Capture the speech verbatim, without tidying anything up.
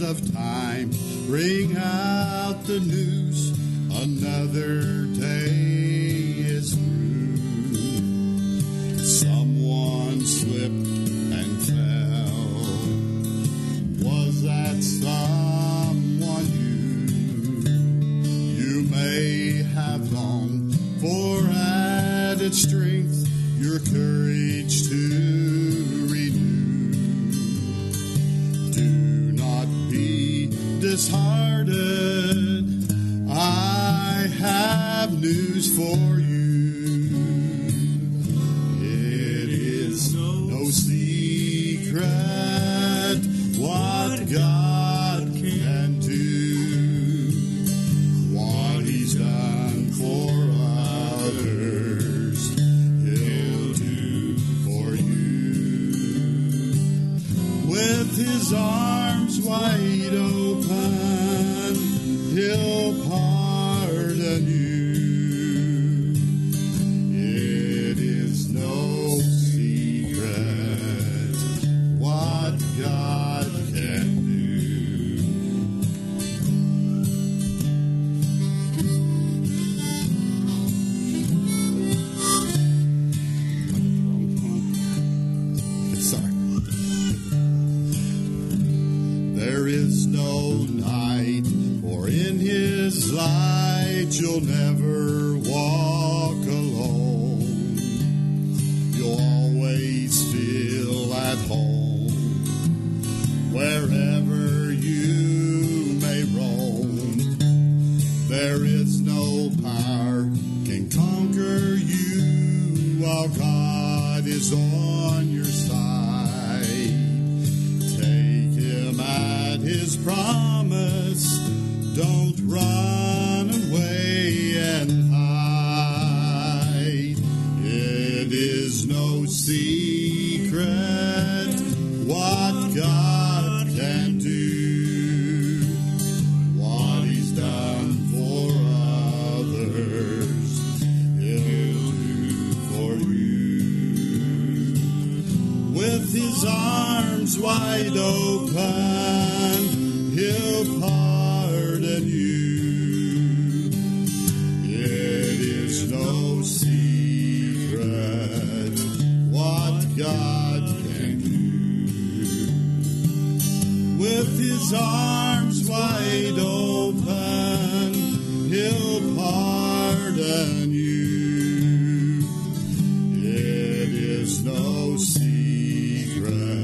of time bring out the news. Another day is through. Someone slipped and fell. Was that someone you? You may have longed for added strength, your courage to renew. Do not be disheartened. I have news for you. It is no secret what God can do, what He's done for others, He'll do for you. With His arms wide open, He'll pardon you. It is no secret what God can do. Sorry. There is no night, for in His light you'll never walk alone. You'll always feel at home wherever you may roam. There is no power can conquer you while God is on your side. Take Him at His promise. Don't run away and hide. It is no secret what God can do, what He's done for others, He'll do for you. With His arms wide open, He'll pardon you. It is no secret what God can do. With His arms wide open, He'll pardon you. It is no secret